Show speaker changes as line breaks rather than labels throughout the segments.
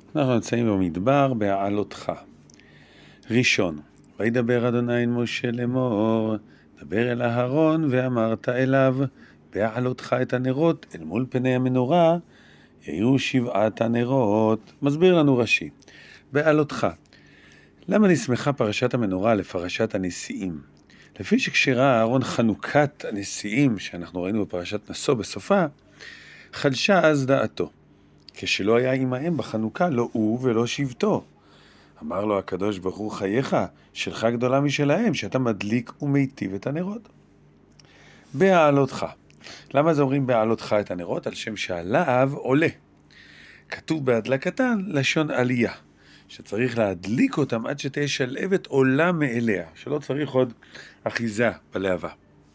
אנחנו נמצאים במדבר בהעלותך. ראשון, וידבר אדוני אל משה לאמור, דבר אל אהרון ואמרת אליו, בהעלותך את הנרות אל מול פני המנורה, יהיו 7 הנרות. מסביר לנו רש"י, בהעלותך. למה נסמכה פרשת המנורה לפרשת הנשיאים? לפי שכשראה אהרון חנוכת הנשיאים שאנחנו ראינו בפרשת נשוא בסופה, חדשה אז דעתו. כשלא היה עמהם בחנוכה, לא הוא ולא שבטו. אמר לו הקדוש ברוך הוא, חייך, שלך גדולה משלהם, שאתה מדליק ומיטיב את הנרות. בהעלותך. למה זה אומרים בהעלותך את הנרות? על שם שהלהב עולה. כתוב בהדלקתן לשון עלייה, שצריך להדליק אותם עד שתהיה שלהבת עולה מאליה, שלא צריך עוד אחיזה בלהבה.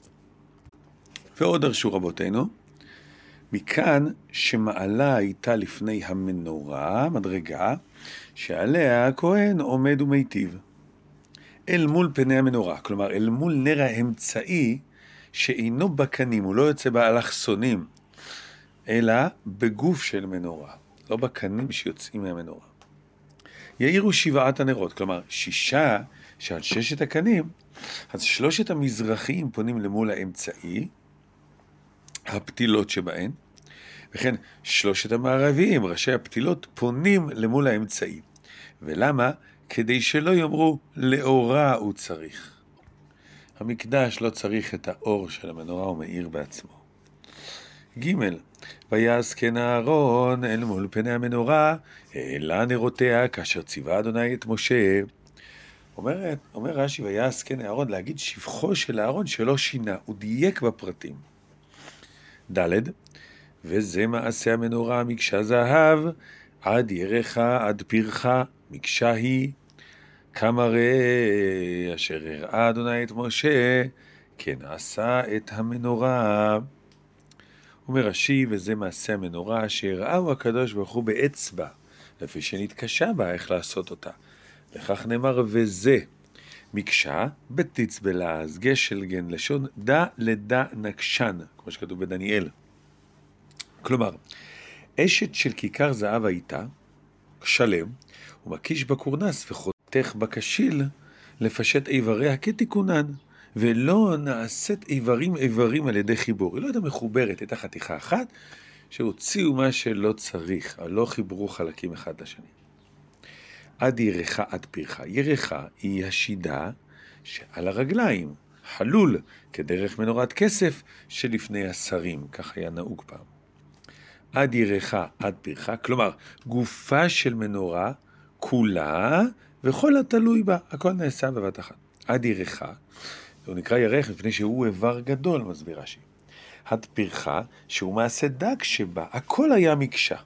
ועוד דרשו רבותינו, מכאן שמעלה הייתה לפני המנורה, מדרגה, שעליה הכהן עומד ומיטיב. אל מול פני המנורה, כלומר אל מול נר האמצעי שאינו בקנים, הוא לא יוצא באלכסונים, אלא בגוף של מנורה, לא בקנים שיוצאים מהמנורה. יאירו 7 הנרות, כלומר 6 שעל 6 הקנים, אז 3 המזרחיים פונים למול האמצעי, הפתילות שבהן, וכן 3 המערביים, ראשי הפתילות, פונים למול האמצעי. ולמה? כדי שלא יאמרו לאורה הוא צריך. המקדש לא צריך את האור של המנורה, הוא מאיר בעצמו. ג' ויעש כן אהרון אל מול פני המנורה, העלה נרותיה כאשר ציווה אדוני את משה. אומר רש"י, ויעש כן אהרון, להגיד שבחו של אהרון שלא שינה, הוא דייק בפרטים. ד' וזה מעשה המנורה, מקשה זהב, עד ירך, עד פרך, מקשה היא, כמה ראה אשר הראה אדוני את משה, כן עשה את המנורה. אומר רש"י, וזה מעשה המנורה שהראהו הקדוש ברוך הוא באצבע, לפי שנתקשה בה איך לעשות אותה. לכך נאמר, וזה מקשה בטיץ בלעז, גשל גן, לשון דה לדה נקשן, כמו שכתוב בדניאל. כלומר, אשת של כיכר זהב הייתה, שלם, ומקיש בקורנס וחותך בקשיל, לפשט איבריה כתיקונן, ולא נעשית איברים על ידי חיבור. היא לא הייתה מחוברת, הייתה חתיכה אחת, שהוציאו מה שלא צריך, אבל לא חיברו חלקים אחד לשני. עד ירחה עד פרחה. ירחה היא השידה שעל הרגליים, חלול, כדרך מנורת כסף שלפני השרים, כך היה נהוג פעם. עד ירחה עד פרחה, כלומר גופה של מנורה כולה וכל התלוי בה, הכל נעשה בבת אחת. עד ירחה, הוא נקרא ירך מפני שהוא איבר גדול, מסביר רש"י. עד פרחה, שהוא מעשה דק שבה, הכל היה מקשה.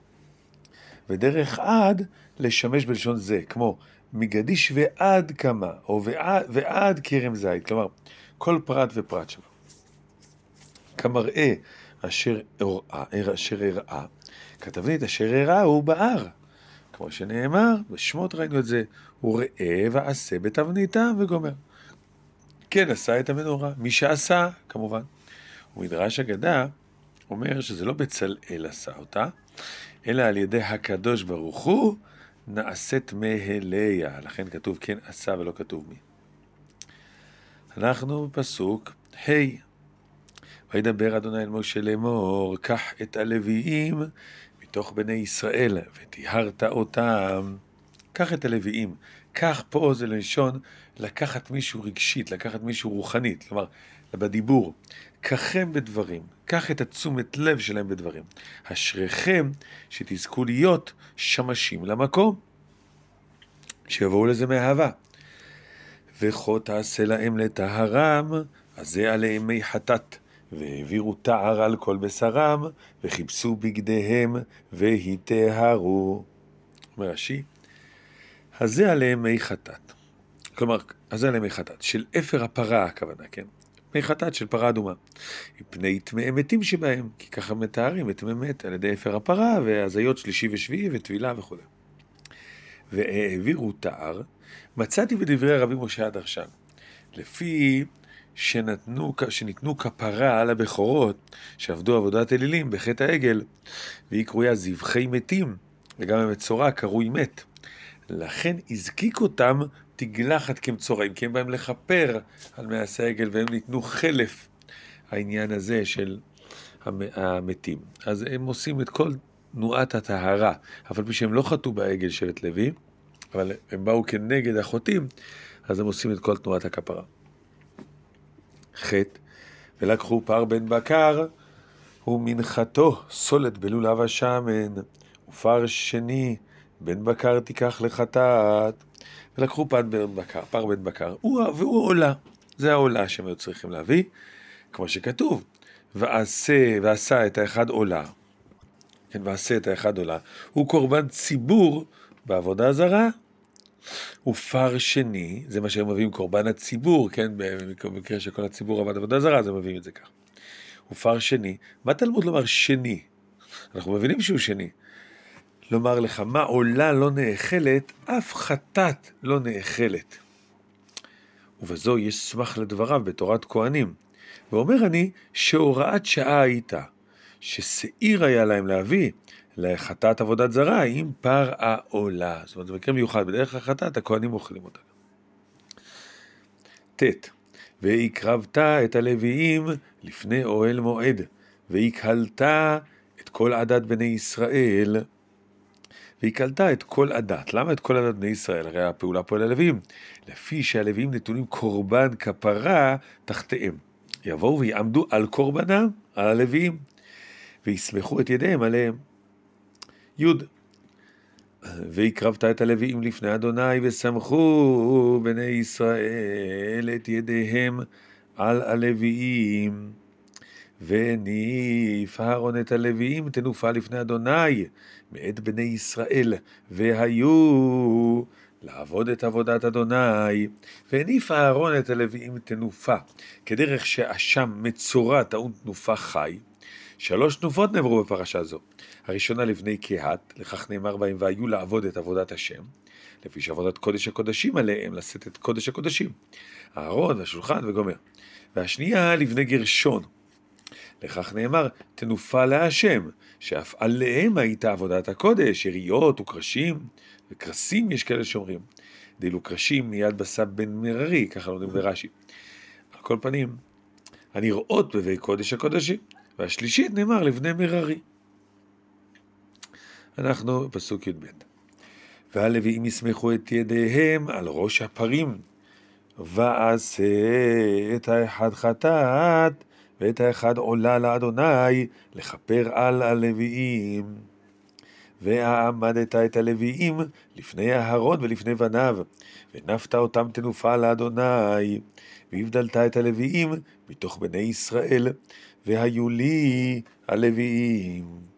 ודרך עד לשמש בלשון זה, כמו מגדיש ועד כמה, או ועד כרם זית, כלומר כל פרט ופרט שלו. כמראה אשר הראה, כתבנית אשר הראה הוא בער. כמו שנאמר, בשמות ראינו את זה, הוא ראה ועשה בתבניתה וגומר. כן עשה את המנורה, מי שעשה כמובן. ומדרש אגדה אומר שזה לא בצלאל עשה אותה, אלא על ידי הקדוש ברוך הוא נעשית מהליה. לכן כתוב כן עשה ולא כתוב מי. אנחנו בפסוק ה' וידבר אדוני אל משה לאמור, קח את הלוויים מתוך בני ישראל וטיהרת אותם. קח את הלוויים. קח פה זה לשון לקחת מישהו רגשית, לקחת מישהו רוחנית, כלומר בדיבור. קחם בדברים, קח את התשומת לב שלהם בדברים. אשריכם שתזכו להיות שמשים למקום, שיבואו לזה מאהבה. וכה תעשה להם לטהרם, אז זה עליהם מי חטאת. והעבירו תער על כל בשרם, וחיפשו בגדיהם, והיטהרו. אומר רש"י, הזה עליהם מי חטאת. כלומר, הזה עליהם מי חטאת, של אפר הפרה הכוונה, כן? מי חטאת של פרה אדומה. מפני טמאי מתים שבהם, כי ככה מתארים את טמאי מת על ידי אפר הפרה, והזיות שלישי ושביעי, וטבילה וכו'. והעבירו תער, מצאתי בדברי רבי משה הדרשן, לפי שניתנו כפרה על הבכורות שעבדו עבודת אלילים בחטא העגל, והיא קרויה זבחי מתים, וגם המצורע קרוי מת. לכן הזקיק אותם תגלחת כמצורעים, כי הם באים לכפר על מעשה העגל, והם ניתנו חלף העניין הזה של המתים. אז הם עושים את כל תנועת הטהרה, אבל פי שהם לא חטאו בעגל שבט לוי, אבל הם באו כנגד החוטאים, אז הם עושים את כל תנועת הכפרה. חטא, ולקחו פר בן בקר, ומנחתו סולת בלולב השמן, ופר שני בן בקר תיקח לחטאת, ולקחו פר בן בקר, והוא עולה, זה העולה שהם היו צריכים להביא, כמו שכתוב, ועשה את האחד עולה, כן, ועשה את האחד עולה, הוא קורבן ציבור בעבודה זרה, ופר שני, זה מה שהם מביאים קורבן הציבור, כן, במקרה שכל הציבור עבד עבודה זרה, אז הם מביאים את זה כך. ופר שני, מה תלמוד לומר שני? אנחנו מבינים שהוא שני. לומר לך, מה עולה לא נאכלת, אף חטאת לא נאכלת. ובזו יש סמך לדבריו בתורת כהנים. ואומר אני שהוראת שעה הייתה, ששעיר היה להם להביא לחטאת עבודת זרה עם פר העולה. זאת אומרת, זה מקרה מיוחד, בדרך החטאת הכהנים אוכלים אותה. תת, והקרבת את הלוויים לפני אוהל מועד, והקהלת את כל עדת בני ישראל, והקהלת את כל עדת. למה את כל עדת בני ישראל? הרי הפעולה פה ללוויים, לפי שהלוויים נתונים קורבן כפרה תחתיהם. יבואו ויעמדו על קורבנם, על הלוויים, ויסמכו את ידיהם עליהם. יוד, והקרבת את הלוויים לפני אדוני, וסמכו בני ישראל את ידיהם על הלוויים, וניף אהרון את הלוויים תנופה לפני אדוני מאת בני ישראל, והיו לעבוד את עבודת אדוני. וניף אהרון את הלוויים תנופה, כדרך שאשם מצורע טעון תנופה חי. 3 תנופות נאמרו בפרשה זו. הראשונה לבני קהת, לכך נאמר בהם, והיו לעבוד את עבודת השם, לפי שעבודת קודש הקודשים עליהם לשאת את קודש הקודשים, אהרון, השולחן וגומר. והשנייה לבני גרשון, לכך נאמר, תנופה להשם, שאף עליהם הייתה עבודת הקודש, יריות וקרשים, וקרסים יש כאלה שאומרים. דילו קרשים מיד בסב בן מררי, ככה לומדים ברש"י. על כל פנים, הנראות בבי קודש הקודשים, והשלישית נאמר לבני מררי. אנחנו פסוק י"ב. והלוויים יסמכו את ידיהם על ראש הפרים, ועשה את האחד חטאת, ואת האחד עולה לאדוני לכפר על הלוויים. והעמדת את הלוויים לפני אהרון ולפני בניו, ונפת אותם תנופה לאדוני, והבדלת את הלוויים מתוך בני ישראל, והיו לי הלוויים.